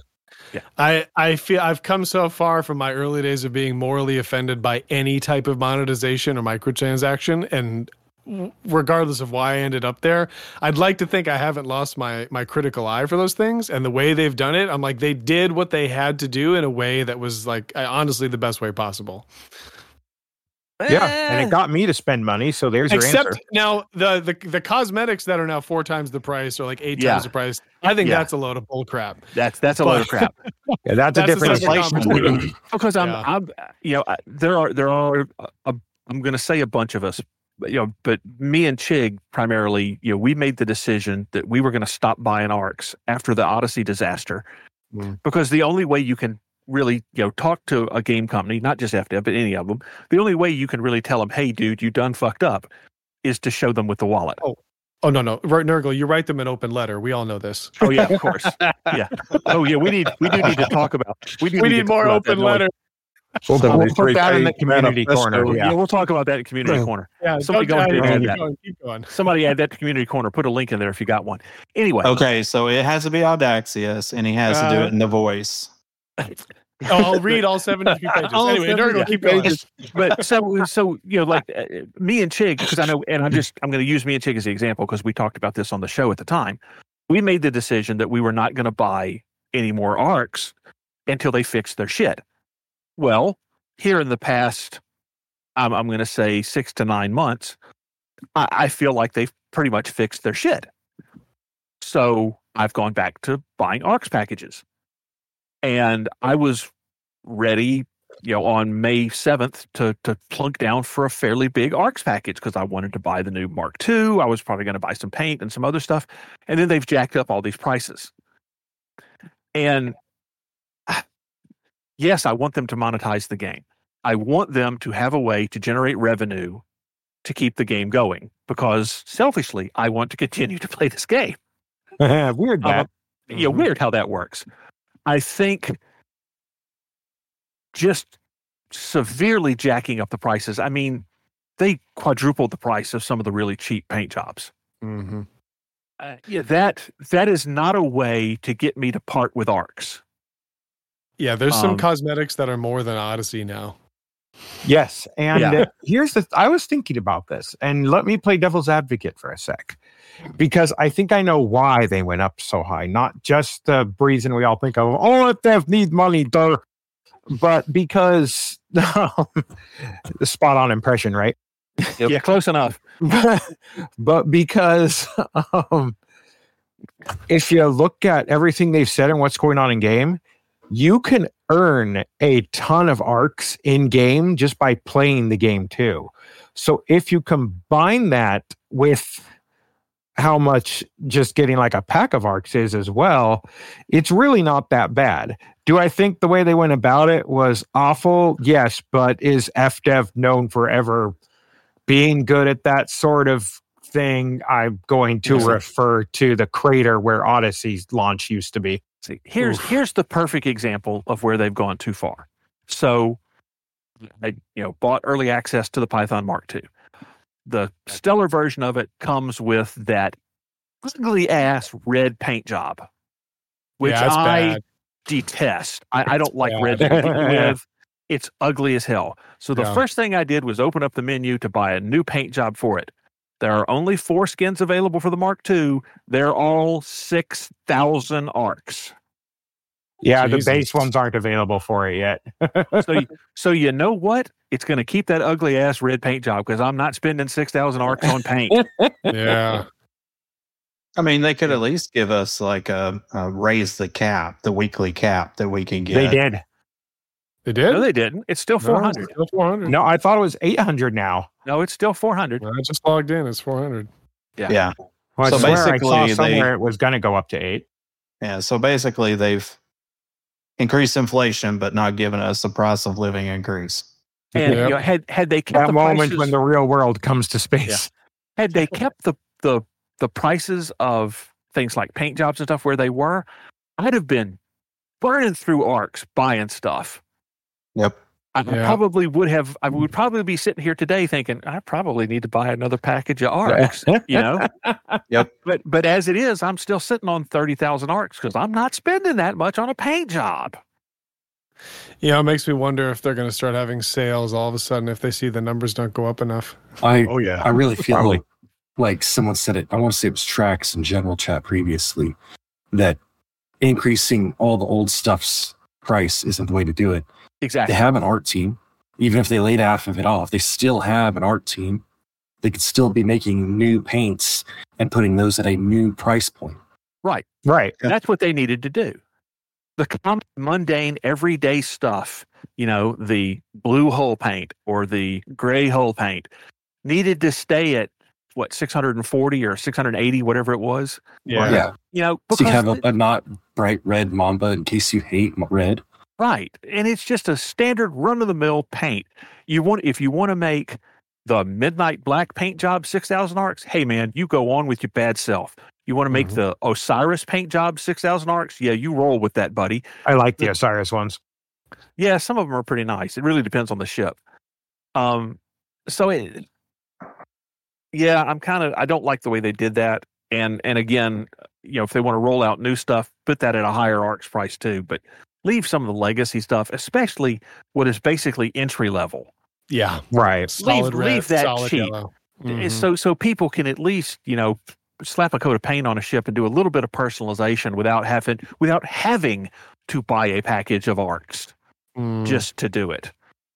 I feel I've come so far from my early days of being morally offended by any type of monetization or microtransaction, and regardless of why I ended up there, I'd like to think I haven't lost my critical eye for those things. And the way they've done it, I'm they did what they had to do in a way that was honestly the best way possible. Yeah, and it got me to spend money, so there's your answer. Except now the cosmetics that are now 4 times the price or 8 times the price. I think that's a load of bull crap. That's a load of crap. Yeah, that's a different inflation. Because there are I'm going to say a bunch of us, but me and Chig primarily, we made the decision that we were going to stop buying ARCs after the Odyssey disaster, because the only way you can really, talk to a game company, not just FDev, but any of them, the only way you can really tell them, hey, dude, you done fucked up, is to show them with the wallet. Oh, no. Right, Nurgle, you write them an open letter. We all know this. Oh, yeah, of course. Yeah. Oh, yeah, we do need to talk about. We need more open letter. We'll put that in the community corner. Yeah, we'll talk about that in community corner. Yeah, somebody go ahead and add that. Keep going. Somebody add that to community corner. Put a link in there if you got one. Anyway. Okay, so it has to be Audacious, and he has to do it in the voice. I'll read all 73 pages. Anyway, Nurgle, keep going. But so me and Chig, because I know, and I'm going to use me and Chig as the example because we talked about this on the show at the time. We made the decision that we were not going to buy any more ARCs until they fixed their shit. Well, here in the past, I'm going to say 6 to 9 months, I feel like they've pretty much fixed their shit. So I've gone back to buying ARX packages. And I was ready, on May 7th to plunk down for a fairly big ARX package because I wanted to buy the new Mark II. I was probably going to buy some paint and some other stuff. And then they've jacked up all these prices. And yes, I want them to monetize the game. I want them to have a way to generate revenue to keep the game going because selfishly, I want to continue to play this game. Weird that. Weird how that works. I think just severely jacking up the prices. I mean, they quadrupled the price of some of the really cheap paint jobs. Mm-hmm. That is not a way to get me to part with ARX. Yeah, there's some cosmetics that are more than Odyssey now. Yes, and here's I was thinking about this, and let me play devil's advocate for a sec, because I think I know why they went up so high. Not just the reason we all think of, they need money, duh, but because the spot on impression, right? Yep. Yeah, close enough. But because if you look at everything they've said and what's going on in game, you can earn a ton of ARX in game just by playing the game too. So if you combine that with how much just getting like a pack of ARX is as well, it's really not that bad. Do I think the way they went about it was awful? Yes, but is FDev known for ever being good at that sort of thing? I'm going to refer to the crater where Odyssey's launch used to be. See, here's the perfect example of where they've gone too far. So, I bought early access to the Python Mark II. The stellar version of it comes with that ugly ass red paint job, which I detest. I don't like red to begin with. It's ugly as hell. So the first thing I did was open up the menu to buy a new paint job for it. There are only 4 skins available for the Mark II. They're all 6,000 ARX. Yeah, Jesus. The base ones aren't available for it yet. So you know what? It's going to keep that ugly ass red paint job because I'm not spending 6,000 ARX on paint. Yeah. I mean, they could at least give us like a raise the cap, the weekly cap that we can get. They did. They did? No, they didn't. It's still 400. It's still 400. No, I thought it was 800 now. No, it's still 400. Well, I just logged in. It's 400. Yeah. Well, so basically, I saw somewhere it was going to go up to 8. Yeah. So basically, they've increased inflation, but not given us the price of living increase. And had they kept that the moment prices, when the real world comes to space, had they kept the prices of things like paint jobs and stuff where they were, I'd have been burning through ARX buying stuff. Yep. I probably would have. I would probably be sitting here today thinking I probably need to buy another package of ARX. Yep. But as it is, I'm still sitting on 30,000 ARX because I'm not spending that much on a paint job. Yeah, it makes me wonder if they're going to start having sales all of a sudden if they see the numbers don't go up enough. I really feel like someone said it. I want to say it was Trax in general chat previously that increasing all the old stuff's price isn't the way to do it. Exactly. They have an art team. Even if they laid half of it off, they still have an art team. They could still be making new paints and putting those at a new price point. Right. That's what they needed to do. The common, mundane, everyday stuff, the blue hull paint or the gray hull paint, needed to stay at, 640 or 680, whatever it was? Yeah. Because so you have a not bright red Mamba in case you hate red. Right. And it's just a standard run-of-the-mill paint. If you want to make the Midnight Black paint job 6,000 ARX, hey, man, you go on with your bad self. You want to make the Osiris paint job 6,000 ARX? Yeah, you roll with that, buddy. I like the Osiris ones. Yeah, some of them are pretty nice. It really depends on the ship. I don't like the way they did that. And again, if they want to roll out new stuff, put that at a higher ARX price too. But leave some of the legacy stuff, especially what is basically entry level. Yeah, right. Leave that cheap, Mm-hmm. so people can at least slap a coat of paint on a ship and do a little bit of personalization without having to buy a package of ARX. just to do it.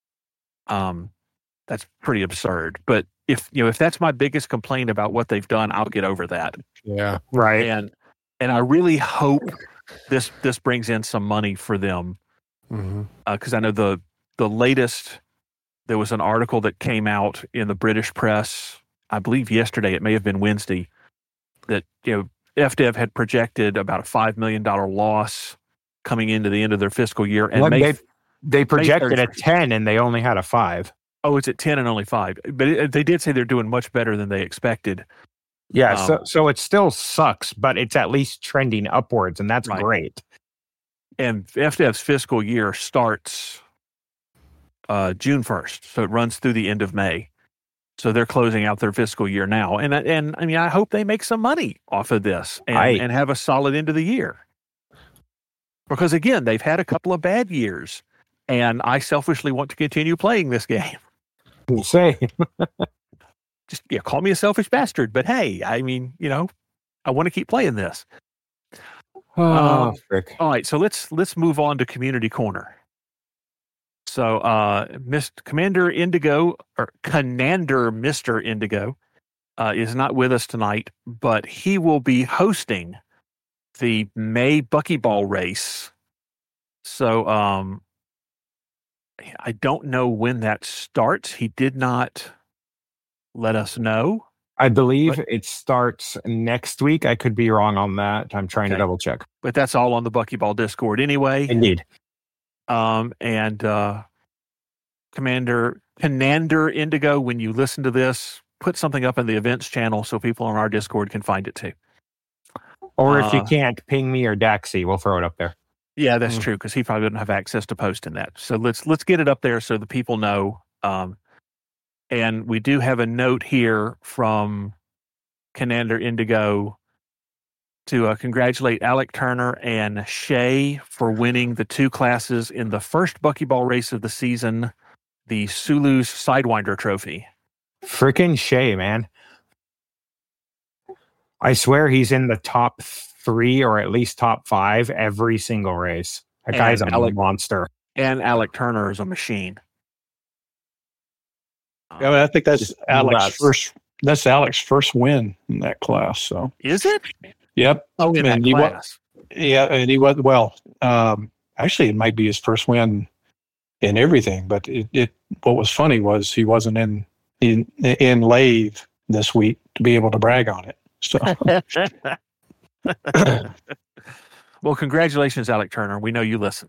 That's pretty absurd. But if that's my biggest complaint about what they've done, I'll get over that. Yeah. Right. And I really hope this brings in some money for them. Because I know the latest, there was an article that came out in the British press, I believe yesterday, it may have been Wednesday, that FDev had projected about a $5 million loss coming into the end of their fiscal year, and they projected a 10 and they only had a 5. Oh, it's at 10 and only 5, but they did say they're doing much better than they expected. Yeah, so it still sucks, but it's at least trending upwards, and that's great. And FDev's fiscal year starts June 1st, so it runs through the end of May. So they're closing out their fiscal year now, and I mean, I hope they make some money off of this and have a solid end of the year. Because again, they've had a couple of bad years, and I selfishly want to continue playing this game. Say, just call me a selfish bastard, but hey, I mean, I want to keep playing this. Frick. All right, so let's move on to Community Corner. So, Commander Mr. Indigo is not with us tonight, but he will be hosting the May Buckyball race. So, I don't know when that starts. He did not let us know. I believe it starts next week. I could be wrong on that. I'm trying to double check. But that's all on the Buckyball Discord anyway. Indeed. And Commander Indigo, when you listen to this, put something up in the events channel so people on our Discord can find it too. Or if you can't, ping me or Daxi. We'll throw it up there. Yeah, that's true, because he probably doesn't have access to posting that. So let's get it up there so the people know. And we do have a note here from Commander Indigo to congratulate Alec Turner and Shay for winning the 2 classes in the first Buckyball race of the season, the Sulu's Sidewinder Trophy. Frickin' Shay, man. I swear he's in the top 3 or at least top 5 every single race. That guy's a monster. And Alec Turner is a machine. Yeah, I think that's Alex's first. That's Alex's first win in that class. So is it? Yep. Oh, in that class. And he was actually, it might be his first win in everything. But what was funny was he wasn't in Lave this week to be able to brag on it. So. Well, congratulations, Alec Turner. We know you listen.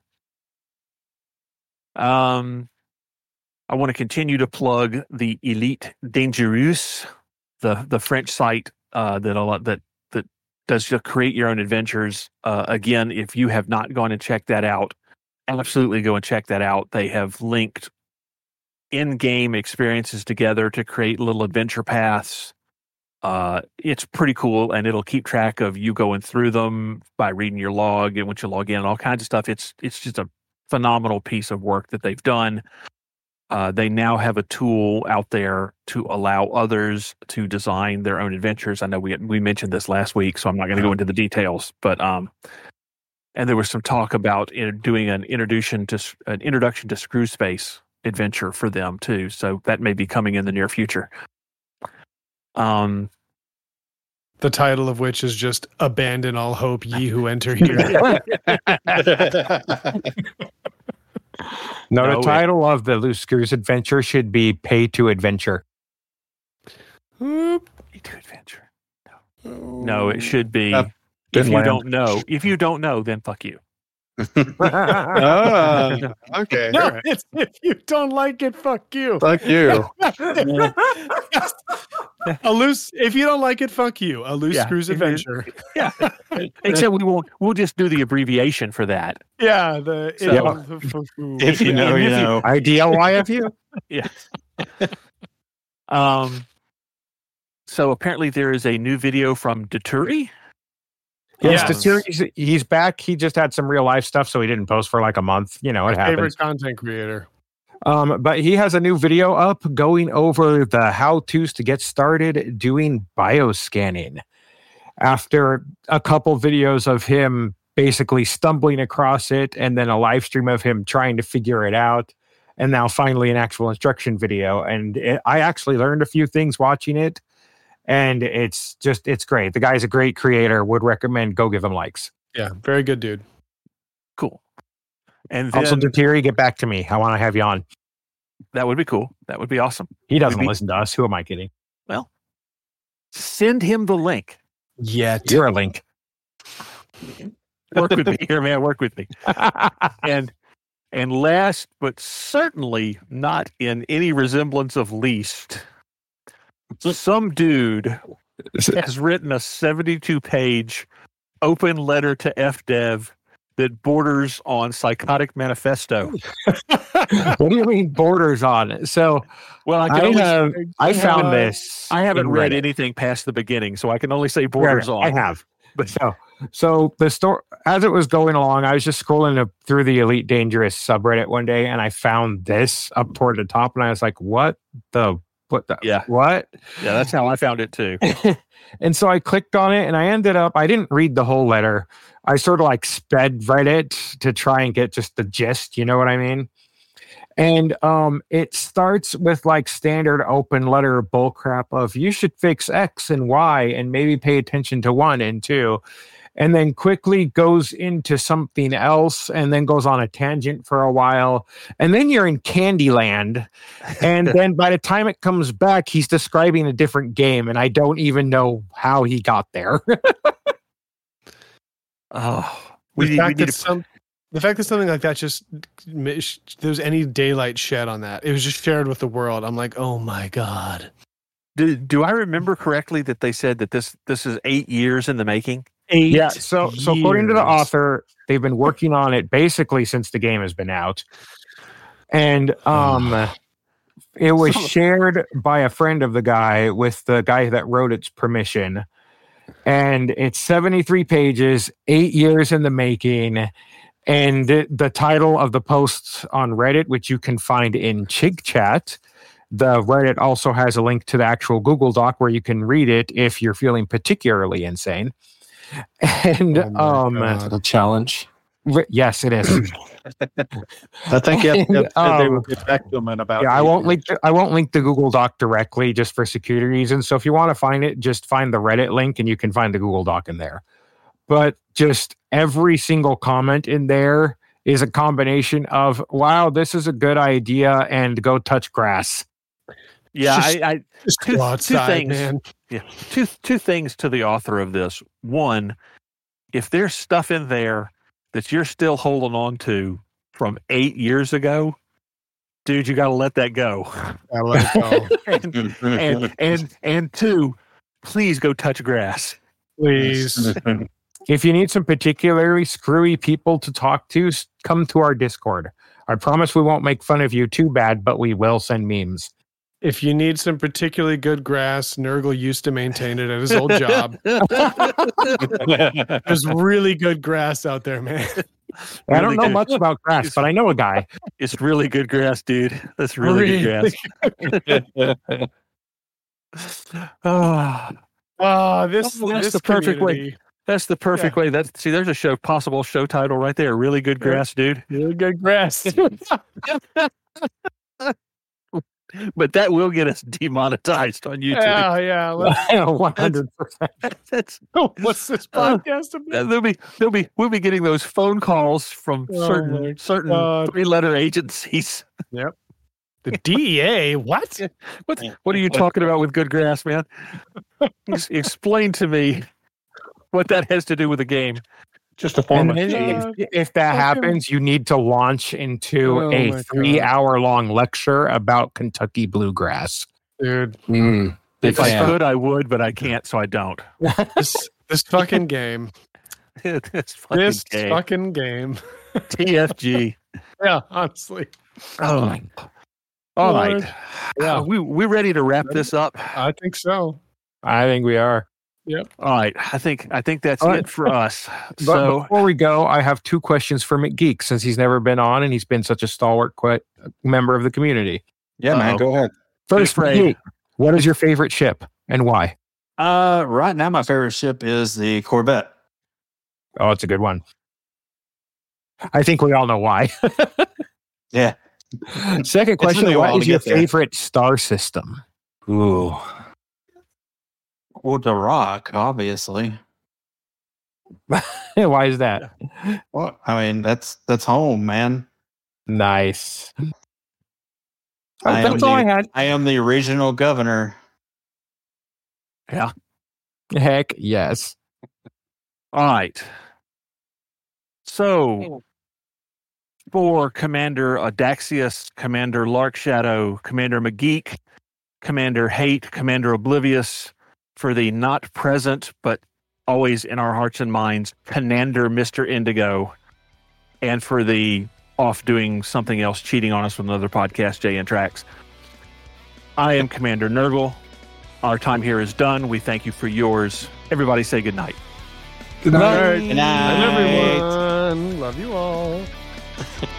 I want to continue to plug the Elite Dangerous, the French site that does just create your own adventures. Again, if you have not gone and checked that out, absolutely go and check that out. They have linked in-game experiences together to create little adventure paths. It's pretty cool, and it'll keep track of you going through them by reading your log and once you log in and all kinds of stuff. It's just a phenomenal piece of work that they've done. They now have a tool out there to allow others to design their own adventures. I know we mentioned this last week, so I'm not going to go into the details. But and there was some talk about doing an introduction to Screw Space adventure for them too. So that may be coming in the near future. The title of which is just "Abandon All Hope, Ye Who Enter Here." The title of the Loose Screws adventure should be Pay to Adventure. Pay to Adventure. No, it should be if you don't know. If you don't know, then fuck you. Okay. No, it's if you don't like it, fuck you. Fuck you. If you don't like it, fuck you. A Loose Screws adventure. Yeah. Except we'll just do the abbreviation for that. Yeah. If you know, you know. IDLYFU. Yeah. So apparently there is a new video from Daturi. Yes, Daturi, he's back. He just had some real life stuff, so he didn't post for like a month. It happens. Favorite content creator. But he has a new video up going over the how-tos to get started doing bioscanning. After a couple videos of him basically stumbling across it, and then a live stream of him trying to figure it out, and now finally an actual instruction video. And I actually learned a few things watching it, and it's great. The guy's a great creator. Would recommend go give him likes. Yeah, very good dude. Cool. And then, Also, Datiri, get back to me. I want to have you on. that would be cool. That would be awesome. He doesn't Maybe- listen to us. Who am I kidding? Well, send him the link. Yet. You're a link. Work with me here, man. Work with me. And last, but certainly not in any resemblance of least, some dude has written a 72-page open letter to FDev that borders on Psychotic Manifesto. What do you mean borders on? So Well, I found this. I haven't in read Reddit. anything past the beginning, so I can only say borders on. I have. But so the story, as it was going along, I was just scrolling through the Elite Dangerous subreddit one day, and I found this up toward the top, and I was like, what the Yeah. what? Yeah, that's how I found it too. And so I clicked on it, and I didn't read the whole letter. I sort of like sped read it to try and get just the gist, you know what I mean? And it starts with like standard open letter bullcrap of you should fix X and Y and maybe pay attention to 1 and 2, and then quickly goes into something else and then goes on a tangent for a while. And then you're in Candyland. And then by the time it comes back, he's describing a different game, and I don't even know how he got there. Oh, The fact that something like that just there's any daylight shed on that. It was just shared with the world. I'm like, oh my god. do I remember correctly that they said that this is 8 years in the making? 8 Yeah, so according to the years. author, they've been working on it basically since the game has been out. And it was shared by a friend of the guy with the guy that wrote its permission. And it's 73 pages, 8 years in the making. And the title of the posts on Reddit, which you can find in Chig Chat, the Reddit also has a link to the actual Google Doc where you can read it if you're feeling particularly insane. And Is that a challenge? yes, it is. I think they And, will get back to him in about. Yeah, I 8 won't years. link. I won't link the Google Doc directly, just for security reasons. So if you want to find it, just find the Reddit link, and you can find the Google Doc in there. But just every single comment in there is a combination of "Wow, this is a good idea," and "Go touch grass." Yeah, Just- I Just two- go two outside, things. man. Yeah, two things to the author of this. One, if there's stuff in there that you're still holding on to from 8 years ago, dude, you got to let that go. I let it go. and two, please go touch grass. Please. If you need some particularly screwy people to talk to, come to our Discord. I promise we won't make fun of you too bad, but we will send memes. If you need some particularly good grass, Nurgle used to maintain it at his old job. There's really good grass out there, man. I don't Really know good. much about grass, but I know a guy. It's really good grass, dude. That's really good grass. Ah. Oh, this Well, that's this the perfect way. community, That's the perfect way. See, there's a possible show title right there. Really good grass, dude. Really good grass. But that will get us demonetized on YouTube. yeah. Let's, 100%. That's what's this podcast about? we'll be getting those phone calls from Oh my certain God. 3-letter agencies. The DEA? What? What are you talking about with good grass, man? Explain to me what that has to do with the game. Just a form And of then cheating. if that happens, you need to launch into Oh a my 3-hour-long lecture about Kentucky bluegrass. Dude, Big If I fan. could, I would, but I can't, so I don't. this fucking game. This fucking This game. fucking game. TFG. Yeah, honestly. Oh, all right. Yeah. We ready to wrap this up? I think so. I think we are. All right. I think that's All right. it for us. But So before we go, I have 2 questions for McGeek since he's never been on and he's been such a stalwart member of the community. Yeah, man, Uh-oh. go ahead. First, afraid. McGeek, what is your favorite ship and why? Right now, my favorite ship is the Corvette. Oh, it's a good one. I think we all know why. Yeah. Second taken me question, a while what to is your get there. favorite star system? Ooh. Well, The Rock, obviously. Why is that? Well, I mean, that's home, man. Nice. I am That's all I had. I am the original governor. Yeah. Heck yes. All right. So, for Commander Adaxius, Commander Larkshadow, Commander McGeek, Commander Hate, Commander Oblivious, for the not present but always in our hearts and minds, Commander Mr. Indigo, and for the off doing something else, cheating on us with another podcast, Jay and Trax. I am Commander Nurgle. Our time here is done. We thank you for yours. Everybody say good night. Good night. Good night. And everyone, love you all.